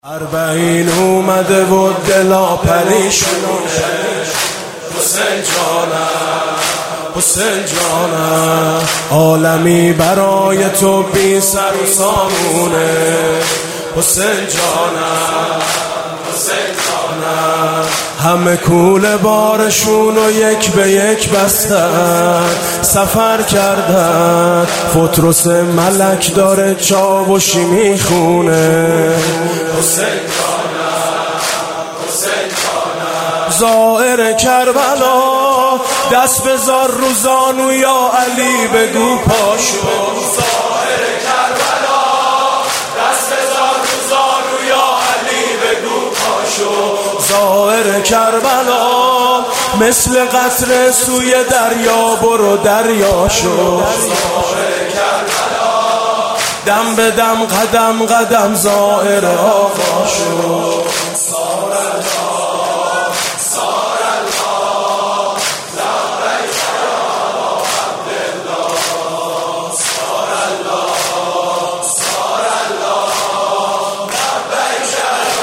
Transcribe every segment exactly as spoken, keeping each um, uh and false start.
اربعین اومده و دلا پریشونه. حسین جانم حسین جانم عالمی برای تو بی سر و سامونه. حسین جانم حسین جانم همه کوله بارشون و یک به یک بستن، سفر کردن فترس ملک داره چاوشی میخونه. حسین جانم حسین جانم زائر کربلا دست بذار رو زانو یا علی بگو پاشو. زائر کربلا دست بذار رو زانو یا علی بگو پاشو. زائر کربلا مثل قطره سوی دریا برو دریا شو. زائر کربلا دم به دم قدم قدم زائر آقا شو. سار الله سار الله لبیک یا عبدالله. سار الله سار الله لبیک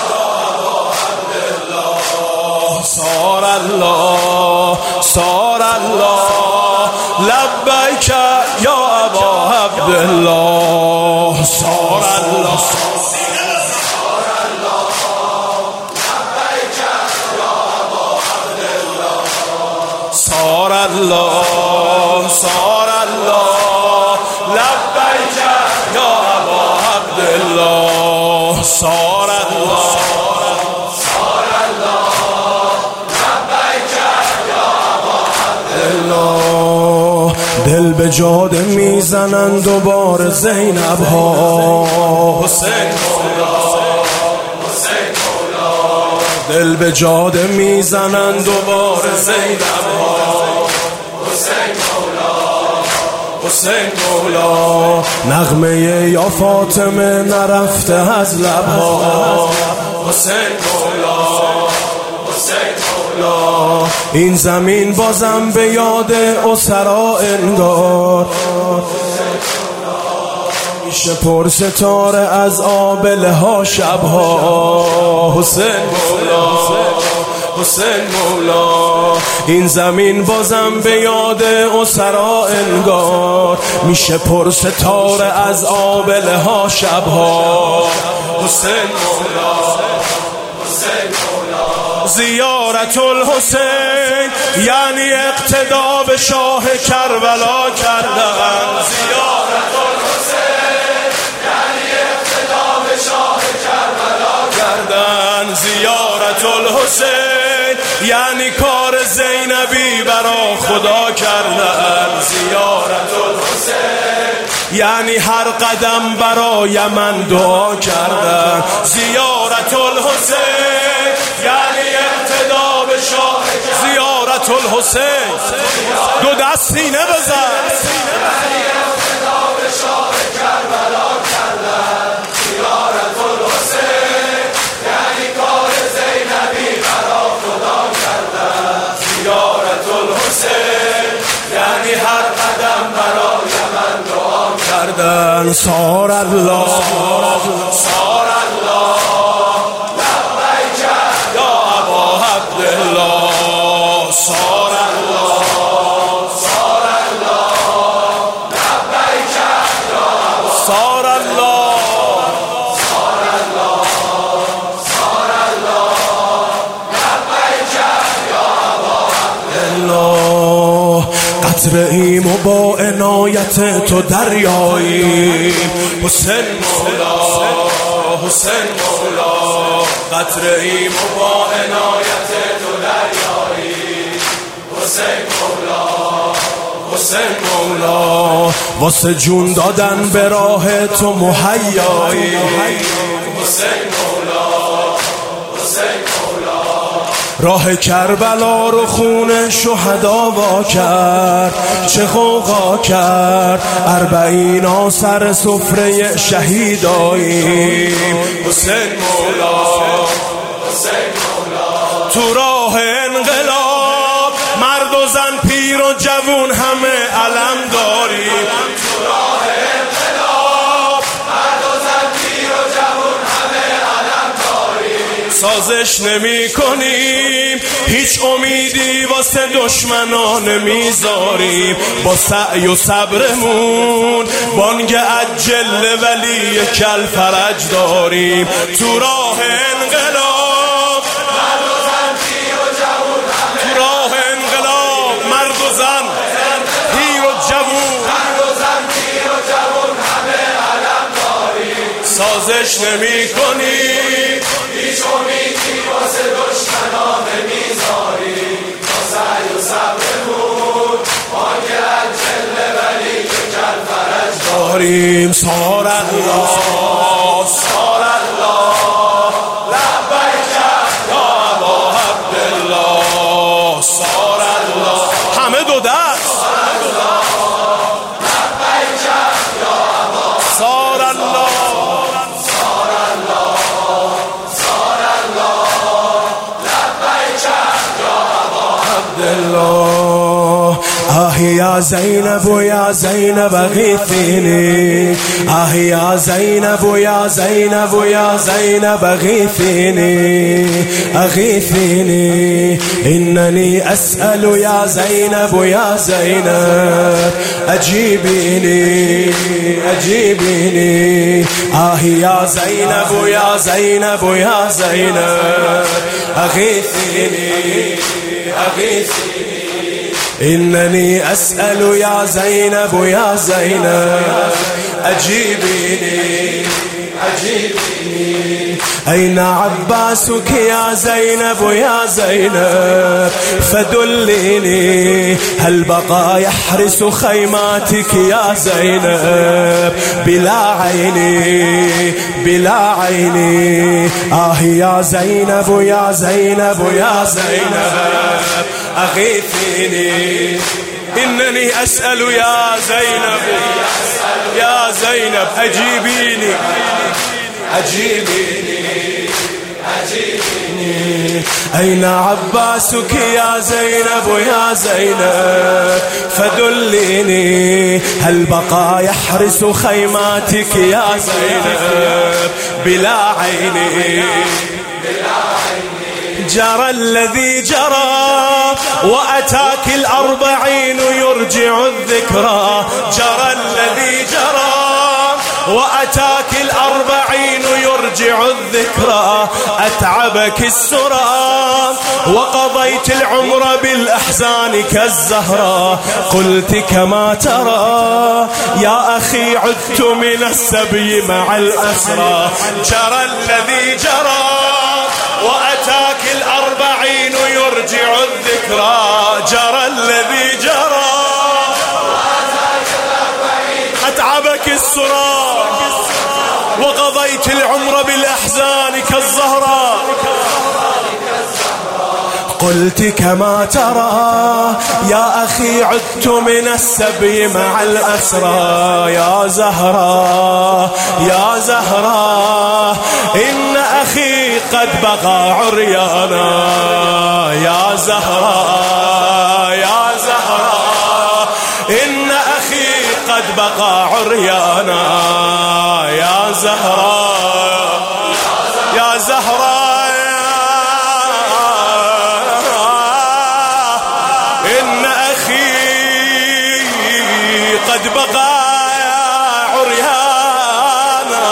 یا عبدالله. سار الله سار الله لبیک یا ابا عبدالله. سار الله سار الله سار الله لبیک یا ابا عبدالله. سار الله سار الله لبیک یا ابا عبدالله. دل به جاده میزنن دوباره زینب ها. حسین مولا حسین مولا دل به جاده میزنن دوباره زینب ها. حسین مولا حسین مولا نغمه یا فاطمه نرفته از لبها. حسین مولا حسین مولا این زمین بازم به یاد اسرا انگار میشه پر ستاره از آبله ها شبها. حسین مولا حسین مولا این زمین بازم به یاد اسرا انگار میشه پر ستاره از آبله ها شبها. حسین مولا حسین مولا زیارت الحسین یعنی اقتدا به شاه کربلا کردن. زیارت الحسین یعنی اقتدا به شاه کربلا کردن. زیارت الحسین یعنی کار زینبی برا خدا کردن. زیارت الحسین یعنی هر قدم برای من دعا کردن. زیارت الحسین یعنی اقتدا به شاه کربلا. زیارت الحسین دو دست سینه بزن. یعنی اقتدا به شاه کربلا کردن. زیارت الحسین یعنی کار زینبی برا خدا کردن. زیارت الحسین یعنی هر قدم برای من دعا کردن. سار الله سار الله لبیک یا ابا عبدالله. سار الله سار الله لبیک یا ابا. سار الله سار الله سار الله لبیک یا ابا عبدالله. قطره ایم و با عنایت تو دریایی. حسین مولا حسین مولا قطره ایم و با عنایت تو دریایی. حسین مولا حسین مولا واسه جون دادن به راه تو مهیایی. حسین مولا حسین مولا راه کربلا رو خون شهدا وا کرد. چه غوغا کرد اربعینا سر سفره شهیداییم. حسین مولا حسین مولا تو راه انقلاب مرد و زن پیر و جوون همه علم داریم. تو راه انقلاب مرد و زن پیر و جوون همه علم داریم. سازش نمی کنیم، هیچ امیدی واسه دشمنان نمیذاریم، با سعی و صبرمون بانگ عجل ولی کل فرج داریم. تو راه انقلاب مرد و زن پیر و جوون، تو راه انقلاب مرد و زن پیر و جوون، مرد و زن پیر و جوون همه علم داریم. سازش نمی کنیم، هیچ امیدی واسه دشمنان نمیذاریم، با سعی و صبرمون بانگ عجل ولی کل فرج داریم. سار الله سار الله لبیک یا ابا عبدالله، سار الله همه دو دست، لبیک یا ابا، سار الله سار الله سار الله لبیک یا ابا عبدالله. آه یا زینب و یا زینب اغیثینی، آه یا زینب و یا زینب و یا زینب اغیثینی اغیثینی، اننی اسأل یا زینب و یا زینب اجیبینی اجیبینی، آه یا زینب و یا زینب و یا زینب اغیثینی اغیثینی، إنني أسأل يا زينب يا زينب أجيبيني أجيبيني، أين عباسك يا زينب يا زينب فدليني، هل بقى يحرس خيماتك يا زينب بلا عيني بلا عيني، آه يا زينب يا زينب يا زينب أغيثيني، إنني أسأل يا زينب يا زينب أجيبيني أجيبيني أجيبيني، أين عباسك يا زينب يا زينب فدليني، هل بقى يحرس خيماتك يا زينب بلا عيني بلا عيني، جرى الذي جرى وأتاك الأربعين يرجع الذكرى، جرى الذي جرى وأتاك الأربعين يرجع الذكرى، أتعبك السرى وقضيت العمر بالأحزان كالزهرة، قلت كما ترى يا أخي عدت من السبي مع الأسرى، جرى الذي جرى وأتاك الأربعين يرجع الذكرى، جرى الذي جرى وأتاك الأربعين، أتعبك السرى وقضيت العمر بالأحزان كالزهرة، قلت كما ترى يا أخي عدت من السبي مع الأسرى، يا زهرة يا زهرة إن أخي قد بقى عريانا، يا زهرة يا زهرة إن أخي قد بقى عريانا، يا زهرة يا زهرة إن أخي قد بقى عريانا،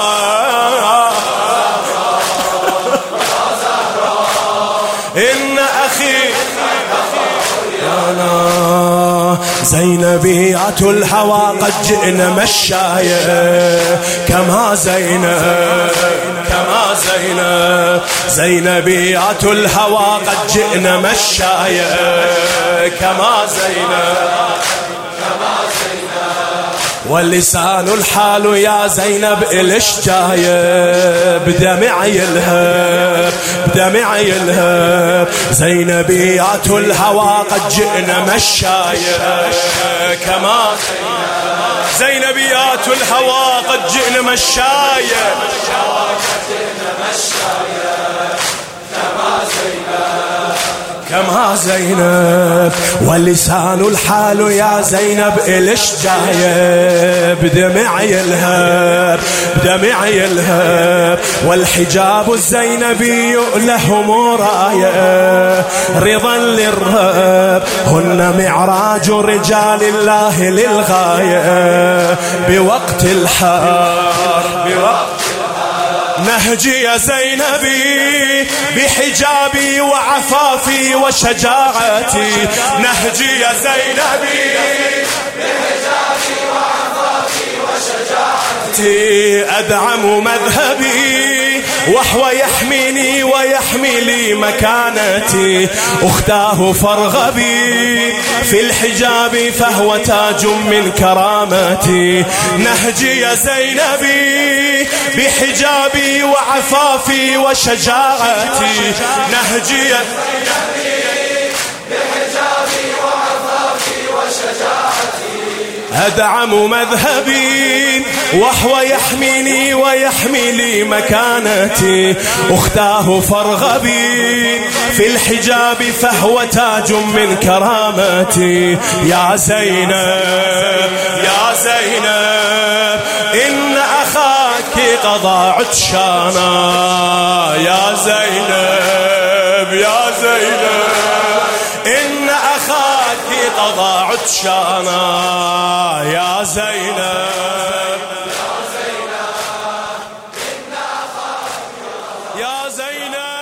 إن أخي زينبية الهوى قد جئنا مشاية كما زينب كما زينب، زينبية الهوى قد جئنا مشاية كما زينب واللسان الحال يا زينب إلش جاية بدمعي الهب بدمعي الهب، زينبيات الهوى قد جئنا مشاية كما زينبيات الهوى قد جئنا مشاية كما زينب كما يا زينب، ولسان الحال يا زينب إلش جايب دمع يلهب دمع يلهب، والحجاب الزينبي له مراية رضا للرب، هن معراج رجال الله للغاية بوقت الحار بوقت نهجي يا زينبي بحجابي وعفافي وشجاعتي، نهجي يا زينبي بحجابي وعفافي وشجاعتي، أدعم مذهبي وهو يحميني ويحمي لي مكانتي، أختاه فارغبي في الحجاب فهو تاج من كرامتي، نهجي يا زينبي بحجابي وعفافي وشجاعتي، نهجي يا زينبي بحجابي وعفافي وشجاعتي، أدعم مذهبي وهو يحميني ويحمي لي مكانتي، أختاه فارغبي في الحجاب فهو تاج من كرامتي، يا زينب يا زينب إن أخاك قضى عطشانا، يا زينب يا زينب إن أخاك قضى عطشانا، يا زينب يا زينب